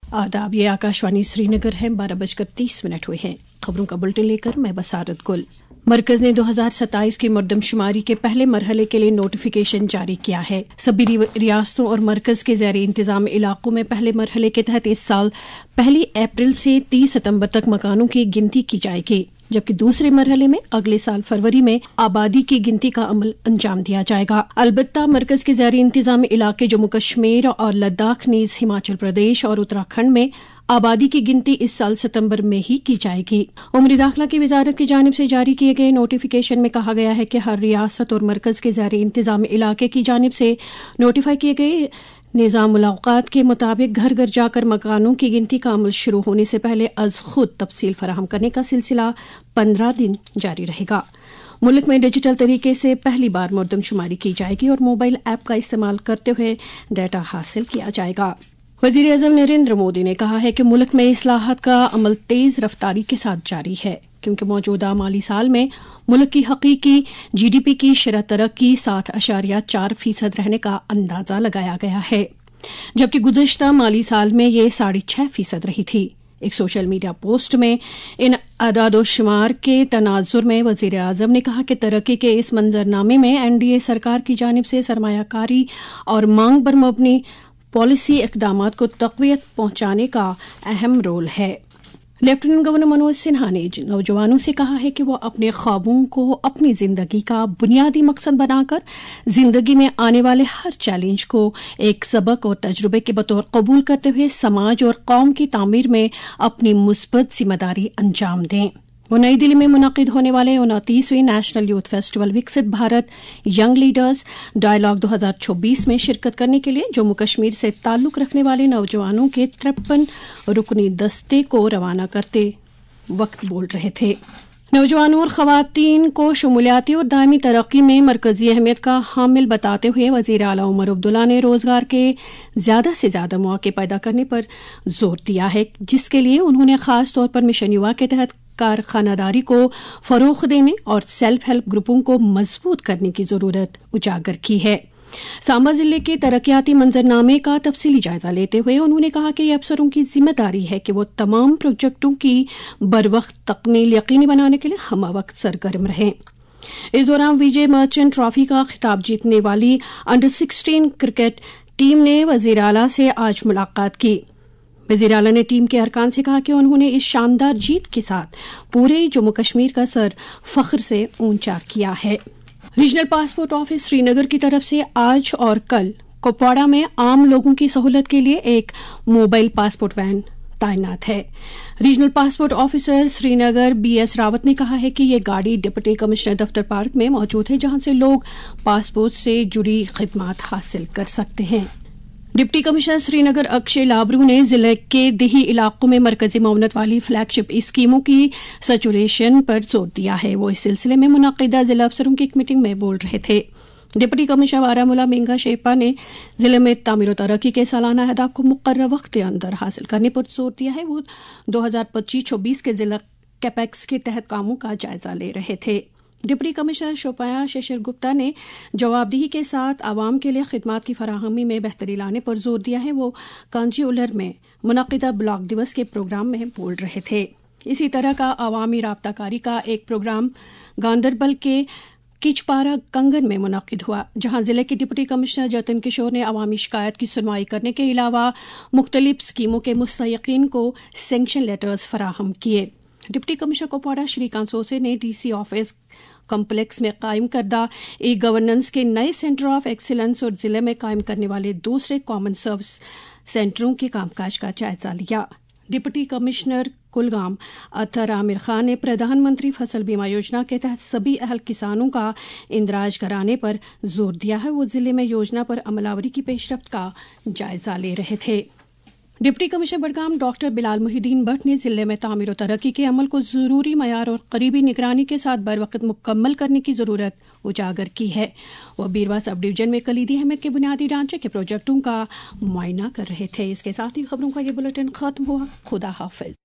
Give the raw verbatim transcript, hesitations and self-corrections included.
आदाब, ये आकाशवाणी श्रीनगर है। बारह बजकर तीस मिनट हुए हैं। खबरों का बुलेटिन लेकर मैं बसारत गुल। मरकज ने दो हजार सत्ताईस की मरदमशुमारी के पहले मरहले के लिए नोटिफिकेशन जारी किया है। सभी रियासतों और मरकज के ज़ेर इंतजाम इलाकों में पहले मरहले के तहत इस साल पहली अप्रैल से तीस सितम्बर तक मकानों की गिनती की जाएगी, जबकि दूसरे मरहले में अगले साल फरवरी में आबादी की गिनती का अमल अंजाम दिया जाएगा। अलबत्ता मरकज के ज़ेर इंतजाम इलाके जम्मू कश्मीर और लद्दाख नीज हिमाचल प्रदेश और उत्तराखंड में आबादी की गिनती इस साल सितंबर में ही की जाएगी। उम्र दाखिला की वजारत की जानिब से जारी किए गए नोटिफिकेशन में कहा गया है कि हर रियासत और मरकज के ज़ेर इंतजाम इलाके की जानिब से नोटिफाई किए गए निज़ाम मुलाक़ात के मुताबिक घर घर जाकर मकानों की गिनती का अमल शुरू होने से पहले अज खुद तफसील फराहम करने का सिलसिला पंद्रह दिन जारी रहेगा। मुल्क में डिजिटल तरीके से पहली बार मरदमशुमारी की जाएगी और मोबाइल ऐप का इस्तेमाल करते हुए डाटा हासिल किया जाएगा। वज़ीर आज़म नरेंद्र मोदी ने कहा है कि मुल्क में इस्लाहात का अमल तेज रफ्तारी के साथ जारी है, क्योंकि मौजूदा माली साल में मुल्क की हकीकी जीडीपी की शरह तरक्की सात अशारिया चार फीसद रहने का अंदाजा लगाया गया है, जबकि गुज़श्ता माली साल में ये साढ़े छह फीसद रही थी। एक सोशल मीडिया पोस्ट में इन अदादो शुमार के तनाजुर में वज़ीर आज़म ने कहा कि तरक्की के इस मंजरनामे में एनडीए सरकार की जानिब से सरमायाकारी और मांग पर मबनी पॉलिसी इक़दामात को तक़वियत पहुंचाने का अहम रोल है। लेफ्टिनेंट गवर्नर मनोज सिन्हा ने नौजवानों से कहा है कि वो अपने ख्वाबों को अपनी जिंदगी का बुनियादी मकसद बनाकर जिंदगी में आने वाले हर चैलेंज को एक सबक और तजुर्बे के बतौर कबूल करते हुए समाज और कौम की तामीर में अपनी मुस्बत जिम्मेदारी अंजाम दें। वो नई दिल्ली में मुनक़िद होने वाले उनतीसवें नेशनल यूथ फेस्टिवल विकसित भारत यंग लीडर्स डायलॉग दो हजार चौबीस में शिरकत करने के लिए जम्मू कश्मीर से ताल्लुक रखने वाले नौजवानों के तिरपन रुकनी दस्ते को रवाना करते वक्त बोल रहे थे। नौजवानों और ख़वातीन को शमूलियाती और दायमी तरक्की में मरकजी अहमियत का हामिल बताते हुए वज़ीर आला उमर अब्दुल्ला ने रोज़गार के ज़्यादा से ज़्यादा मौके पैदा करने पर जोर दिया है, जिसके लिए उन्होंने ख़ास तौर पर मिशन युवा के तहत कारखानादारी को फ़रोग़ देने और सेल्फ हेल्प ग्रुपों को मजबूत करने की ज़रूरत उजागर की है। सांबा जिले के तरक्याती मंजरनामे का तफसीली जायजा लेते हुए उन्होंने कहा कि ये अफसरों की जिम्मेदारी है कि वो तमाम प्रोजेक्टों की बरवक्त तकमील यकीनी बनाने के लिए हम वक्त सरगर्म रहें। इस दौरान विजय मर्चेंट ट्रॉफी का खिताब जीतने वाली अंडर सिक्सटीन क्रिकेट टीम ने वज़ीर आला से आज मुलाकात की। वज़ीर आला ने टीम के अरकान से कहा कि उन्होंने इस शानदार जीत के साथ पूरे जम्मू कश्मीर का सर फख्र से ऊंचा किया है। रीजनल पासपोर्ट ऑफिस श्रीनगर की तरफ से आज और कल कुपवाड़ा में आम लोगों की सहूलत के लिए एक मोबाइल पासपोर्ट वैन तैनात है। Regional passport officer Srinagar B S Rawat ने कहा है कि ये गाड़ी डिप्टी कमिश्नर दफ्तर पार्क में मौजूद है, जहां से लोग पासपोर्ट से जुड़ी खिदमात हासिल कर सकते हैं। डिप्टी कमिश्नर श्रीनगर अक्षय लाबरू ने जिले के देही इलाकों में मरकजी मौनत वाली फ्लैगशिप स्कीमों की सचुरेशन पर जोर दिया है। वो इस सिलसिले में मुनक़िदा जिला अफसरों की एक मीटिंग में बोल रहे थे। डिप्टी कमिश्नर बारामूला मेंगा शेपा ने जिले में तामीर तरक्की के सालाना अहदाफ को मुक़र्रर वक्त के अंदर हासिल करने पर जोर दिया है। वो दो हजार पच्चीस छब्बीस के जिला कैपेक्स के तहत कामों का जायजा ले रहे थे। डिप्टी कमिश्नर शोपाया शशर गुप्ता ने जवाबदेही के साथ आवाम के लिए खिदमात की फराहमी में बेहतरी लाने पर जोर दिया है। वो कांची उलर में मुनक़िदा ब्लॉक दिवस के प्रोग्राम में बोल रहे थे। इसी तरह का अवामी राब्ताकारी का एक प्रोग्राम गांदरबल के किचपारा कंगन में मुनक़िद हुआ, जहां जिले के डिप्टी कमिश्नर जतिन किशोर ने अवामी शिकायत की सुनवाई करने के अलावा मुख्तलिफ स्कीमों के मुस्तहिक़ीन को सैंक्शन लेटर्स फराहम किए। डिप्टी कमिश्नर कुपवाड़ा श्रीकांत सोसे ने डीसी ऑफिस कॉम्प्लेक्स में कायम करदा ई गवर्नेंस के नए सेंटर ऑफ एक्सीलेंस और जिले में कायम करने वाले दूसरे कॉमन सर्विस सेंटरों के कामकाज का जायजा लिया। डिप्टी कमिश्नर कुलगाम अतर आमिर खान ने प्रधानमंत्री फसल बीमा योजना के तहत सभी अहल किसानों का इंदराज कराने पर जोर दिया है। वो जिले में योजना पर अमलावरी की पेशरफ्त का जायजा ले रहे थे। Deputy commissioner Budgam doctor Bilal Mohiuddin Bhat ने जिले में तामीर तरक्की के अमल को जरूरी मयार और करीबी निगरानी के साथ बर वक्त मुकम्मल करने की जरूरत उजागर की है। वह बीरवा सब डिवीजन में कलीदी अहमियत के बुनियादी ढांचे के प्रोजेक्टों का मुआयना कर रहे थे। इसके साथ ही खबरों का ये बुलेटिन खत्म हुआ। खुदा हाफिज।